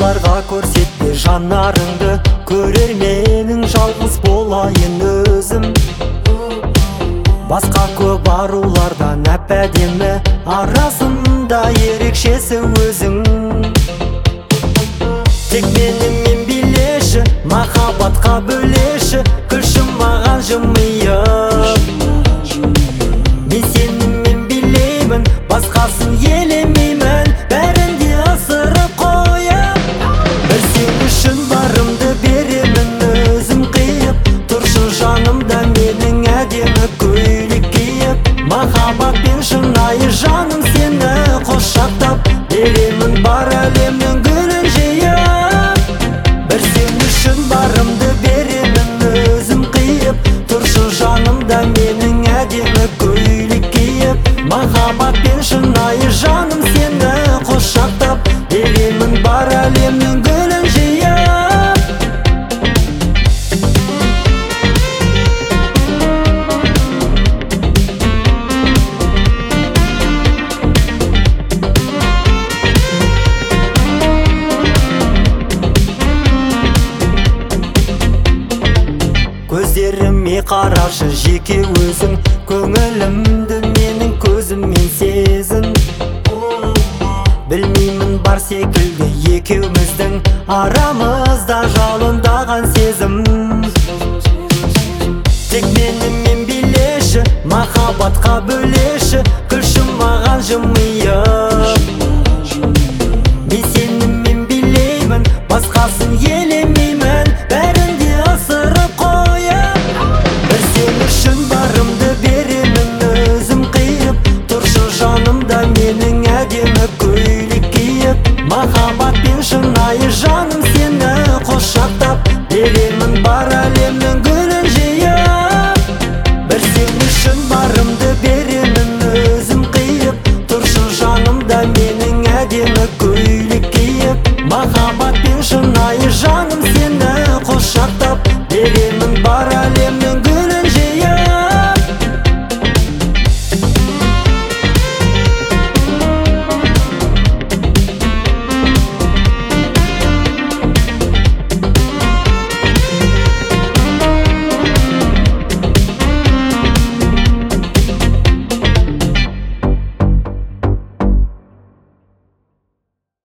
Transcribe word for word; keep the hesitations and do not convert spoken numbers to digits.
Жандарға көрсетпе жанарыңды, көрерменің жалғыз болайын өзім. Басқа көп арулардан әп-әдемі, арасында ерекшесі өзің. Тек менімен билеші, махаббатқа бөлеші, күлші маған жымиып. Мен сенімен билеймін, басқасын елемеймін, бәрін де асырып қойып. Бір сен үшін барымды беремін өзім қиып, тұршы жанымда менің әдемі көйлек киіп. Махаббатпен шынайы жаным сені құшақтап, беремін бар әлемнің гүлін жиып. Бір сен үшін барымды беремін өзім қиып, тұршы жанымда менің әдемі көйлек киіп. Махаббатпен шынайы жаным сені құшақтап, беремін бар әлемнің гүлін жиып. Көздеріме қарашы жеке өзің, көңілімді менің көзіммен сезін. Білмеймін бар секілді екеуміздің арамызда жалындаған сезім. Тек менімен билеші, махаббатқа бөлеші, күлші маған жымиып. Мен сенімен билеймін, басқасын елемеймін, бәрін де асырып қойып. Бір сен үшін барымды беремін өзім қиып, тұршы жанымда менің әдемі көйлек киіп. Махаббатпен шынайы жаным сені құшақтап, беремін бар әлемнің гүлін жиып. Бір сен үшін барымды беремін өзім қиып, тұршы жанымда